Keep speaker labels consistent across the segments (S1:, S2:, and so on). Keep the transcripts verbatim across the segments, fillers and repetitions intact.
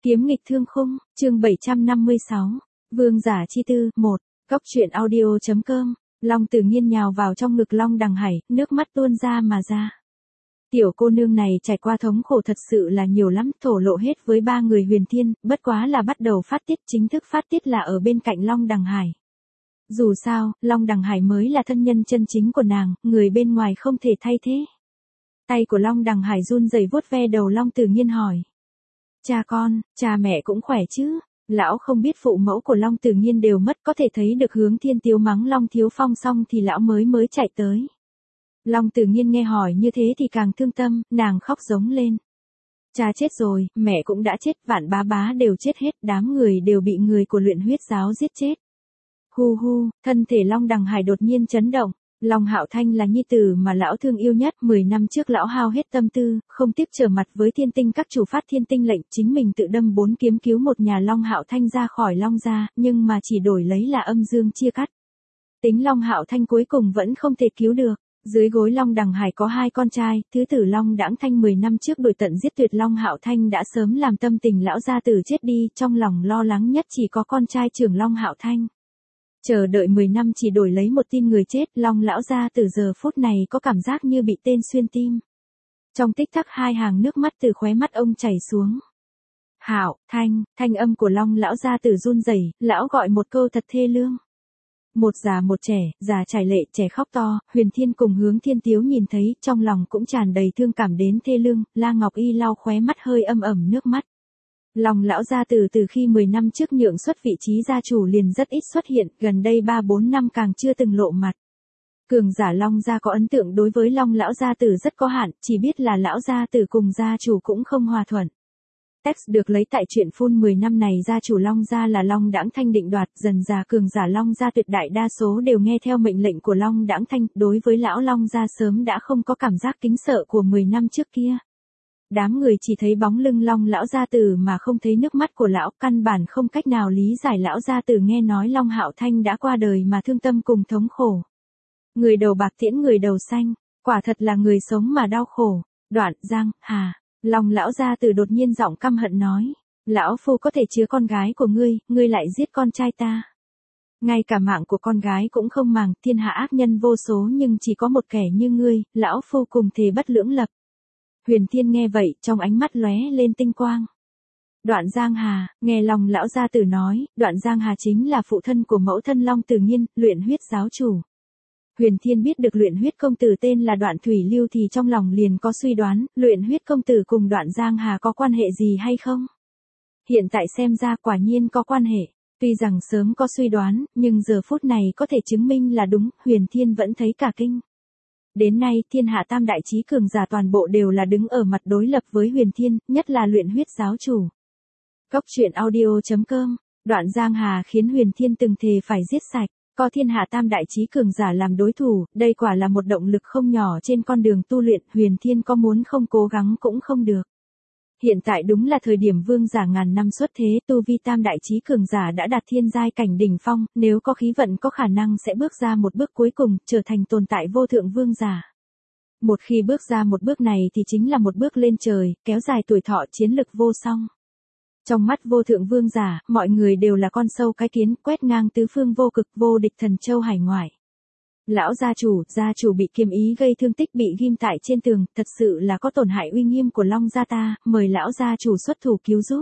S1: Kiếm nghịch thương khung, chương bảy trăm năm mươi sáu. Vương giả chi tư, một. Góc truyện audio.com. Long Tử Nghiên nhào vào trong ngực Long Đằng Hải, nước mắt tuôn ra mà ra. Tiểu cô nương này trải qua thống khổ thật sự là nhiều lắm, thổ lộ hết với ba người Huyền Thiên, bất quá là bắt đầu phát tiết, chính thức phát tiết là ở bên cạnh Long Đằng Hải. Dù sao, Long Đằng Hải mới là thân nhân chân chính của nàng, người bên ngoài không thể thay thế. Tay của Long Đằng Hải run rẩy vuốt ve đầu Long Tử Nghiên hỏi. Cha con, cha mẹ cũng khỏe chứ? Lão không biết phụ mẫu của Long Tử Nghiên đều mất, có thể thấy được Hướng Thiên tiếu mắng Long Thiếu Phong xong thì lão mới mới chạy tới. Long Tử Nghiên nghe hỏi như thế thì càng thương tâm, nàng khóc giống lên. Cha chết rồi, mẹ cũng đã chết, Vạn bá bá đều chết hết, đám người đều bị người của luyện huyết giáo giết chết. Hu hu, thân thể Long Đằng Hải đột nhiên chấn động. Long Hạo Thanh là nhi tử mà lão thương yêu nhất, mười năm trước lão hao hết tâm tư, không tiếc trở mặt với thiên tinh các chủ phát thiên tinh lệnh, chính mình tự đâm bốn kiếm cứu một nhà Long Hạo Thanh ra khỏi Long gia, nhưng mà chỉ đổi lấy là âm dương chia cắt. Tính Long Hạo Thanh cuối cùng vẫn không thể cứu được. Dưới gối Long Đằng Hải có hai con trai, thứ tử Long Đãng Thanh mười năm trước đuổi tận giết tuyệt Long Hạo Thanh đã sớm làm tâm tình lão gia tử chết đi, trong lòng lo lắng nhất chỉ có con trai trưởng Long Hạo Thanh. Chờ đợi mười năm chỉ đổi lấy một tin người chết, Long lão gia từ giờ phút này có cảm giác như bị tên xuyên tim. Trong tích tắc hai hàng nước mắt từ khóe mắt ông chảy xuống. Hạo Thanh, thanh âm của Long lão gia tử run rẩy, lão gọi một câu thật thê lương. Một già một trẻ, già trải lệ, trẻ khóc to, Huyền Thiên cùng Hướng Thiên tiếu nhìn thấy, trong lòng cũng tràn đầy thương cảm đến thê lương, La Ngọc Y lau khóe mắt hơi âm ẩm nước mắt. Long lão gia tử từ khi mười năm trước nhượng xuất vị trí gia chủ liền rất ít xuất hiện, gần đây ba bốn năm càng chưa từng lộ mặt. Cường giả Long gia có ấn tượng đối với Long lão gia tử rất có hạn, chỉ biết là lão gia tử cùng gia chủ cũng không hòa thuận. Text được lấy tại truyện phun mười năm này gia chủ Long gia là Long Đãng Thanh định đoạt, dần già cường giả Long gia tuyệt đại đa số đều nghe theo mệnh lệnh của Long Đãng Thanh, đối với lão Long gia sớm đã không có cảm giác kính sợ của mười năm trước kia. Đám người chỉ thấy bóng lưng Long lão gia tử mà không thấy nước mắt của lão, căn bản không cách nào lý giải lão gia tử nghe nói Long Hạo Thanh đã qua đời mà thương tâm cùng thống khổ. Người đầu bạc tiễn người đầu xanh, quả thật là người sống mà đau khổ. Đoạn Giang Hà, Long lão gia tử đột nhiên giọng căm hận nói, lão phu có thể chứa con gái của ngươi, ngươi lại giết con trai ta. Ngay cả mạng của con gái cũng không màng, thiên hạ ác nhân vô số nhưng chỉ có một kẻ như ngươi, lão phu cùng thề bất lưỡng lập. Huyền Thiên nghe vậy, trong ánh mắt lóe lên tinh quang. Đoạn Giang Hà, nghe Long lão gia tử nói, Đoạn Giang Hà chính là phụ thân của mẫu thân Long Tử Nghiên, luyện huyết giáo chủ. Huyền Thiên biết được luyện huyết công tử tên là Đoạn Thủy Lưu thì trong lòng liền có suy đoán, luyện huyết công tử cùng Đoạn Giang Hà có quan hệ gì hay không? Hiện tại xem ra quả nhiên có quan hệ. Tuy rằng sớm có suy đoán, nhưng giờ phút này có thể chứng minh là đúng, Huyền Thiên vẫn thấy cả kinh. Đến nay, thiên hạ tam đại chí cường giả toàn bộ đều là đứng ở mặt đối lập với Huyền Thiên, nhất là luyện huyết giáo chủ. Góc truyện audio.com. Đoạn Giang Hà khiến Huyền Thiên từng thề phải giết sạch, có thiên hạ tam đại chí cường giả làm đối thủ, đây quả là một động lực không nhỏ trên con đường tu luyện, Huyền Thiên có muốn không cố gắng cũng không được. Hiện tại đúng là thời điểm vương giả ngàn năm xuất thế, tu vi tam đại chí cường giả đã đạt thiên giai cảnh đỉnh phong, nếu có khí vận có khả năng sẽ bước ra một bước cuối cùng, trở thành tồn tại vô thượng vương giả. Một khi bước ra một bước này thì chính là một bước lên trời, kéo dài tuổi thọ, chiến lực vô song. Trong mắt vô thượng vương giả, mọi người đều là con sâu cái kiến, quét ngang tứ phương vô cực, vô địch thần châu hải ngoại. Lão gia chủ, gia chủ bị kiếm ý gây thương tích bị ghim tại trên tường, thật sự là có tổn hại uy nghiêm của Long gia ta, mời lão gia chủ xuất thủ cứu giúp.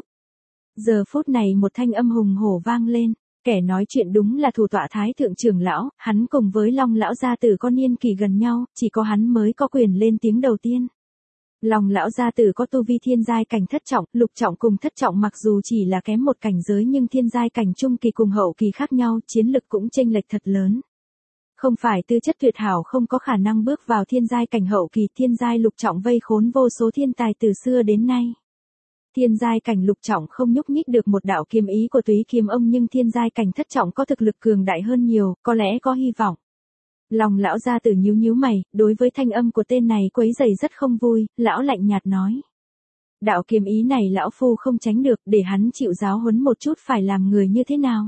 S1: Giờ phút này một thanh âm hùng hổ vang lên, kẻ nói chuyện đúng là thủ tọa thái thượng trưởng lão, hắn cùng với Long lão gia tử có niên kỳ gần nhau, chỉ có hắn mới có quyền lên tiếng đầu tiên. Long lão gia tử có tu vi thiên giai cảnh thất trọng, lục trọng cùng thất trọng mặc dù chỉ là kém một cảnh giới nhưng thiên giai cảnh trung kỳ cùng hậu kỳ khác nhau, chiến lực cũng chênh lệch thật lớn. Không phải tư chất tuyệt hảo không có khả năng bước vào thiên giai cảnh hậu kỳ, thiên giai lục trọng vây khốn vô số thiên tài từ xưa đến nay. Thiên giai cảnh lục trọng không nhúc nhích được một đạo kiếm ý của Túy Kiếm ông nhưng thiên giai cảnh thất trọng có thực lực cường đại hơn nhiều, có lẽ có hy vọng. Long lão gia tử nhíu nhíu mày, đối với thanh âm của tên này quấy rầy rất không vui, lão lạnh nhạt nói. Đạo kiếm ý này lão phu không tránh được, để hắn chịu giáo huấn một chút phải làm người như thế nào.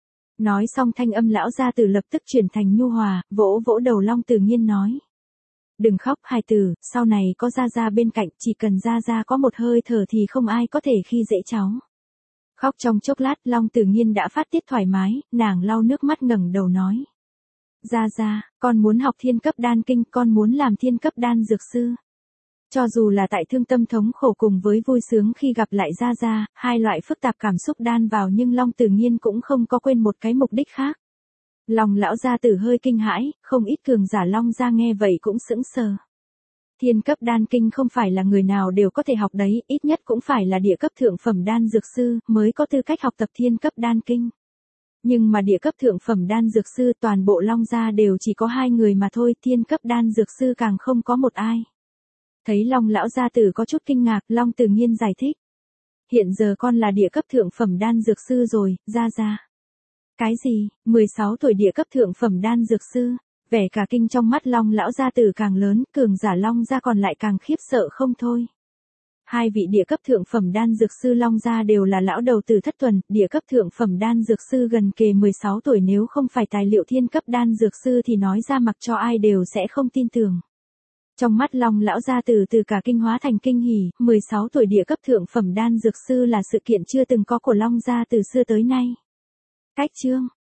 S1: Nói xong thanh âm lão gia tử lập tức chuyển thành nhu hòa, vỗ vỗ đầu Long Tử Nghiên nói. Đừng khóc hài tử, sau này có gia gia bên cạnh, chỉ cần gia gia có một hơi thở thì không ai có thể khi dễ cháu. Khóc trong chốc lát, Long Tử Nghiên đã phát tiết thoải mái, nàng lau nước mắt ngẩng đầu nói. Gia Gia, con muốn học thiên cấp đan kinh, con muốn làm thiên cấp đan dược sư. Cho dù là tại thương tâm thống khổ cùng với vui sướng khi gặp lại Gia Gia, hai loại phức tạp cảm xúc đan vào nhưng Long Tử Nghiên cũng không có quên một cái mục đích khác. Lòng lão gia tử hơi kinh hãi, không ít cường giả Long gia nghe vậy cũng sững sờ. Thiên cấp đan kinh không phải là người nào đều có thể học đấy, ít nhất cũng phải là địa cấp thượng phẩm đan dược sư mới có tư cách học tập thiên cấp đan kinh. Nhưng mà địa cấp thượng phẩm đan dược sư toàn bộ Long gia đều chỉ có hai người mà thôi, thiên cấp đan dược sư càng không có một ai. Thấy Long lão gia tử có chút kinh ngạc, Long Tử Nghiên giải thích. Hiện giờ con là địa cấp thượng phẩm đan dược sư rồi, Gia Gia. Cái gì, mười sáu tuổi địa cấp thượng phẩm đan dược sư? Vẻ cả kinh trong mắt Long lão gia tử càng lớn, cường giả Long gia còn lại càng khiếp sợ không thôi. Hai vị địa cấp thượng phẩm đan dược sư Long gia đều là lão đầu tử thất tuần, địa cấp thượng phẩm đan dược sư gần kề mười sáu tuổi, nếu không phải tài liệu thiên cấp đan dược sư thì nói ra mặc cho ai đều sẽ không tin tưởng. Trong mắt Long lão gia tử từ cả kinh hóa thành kinh hỉ, mười sáu tuổi địa cấp thượng phẩm đan dược sư là sự kiện chưa từng có của Long gia từ xưa tới nay. Cách chương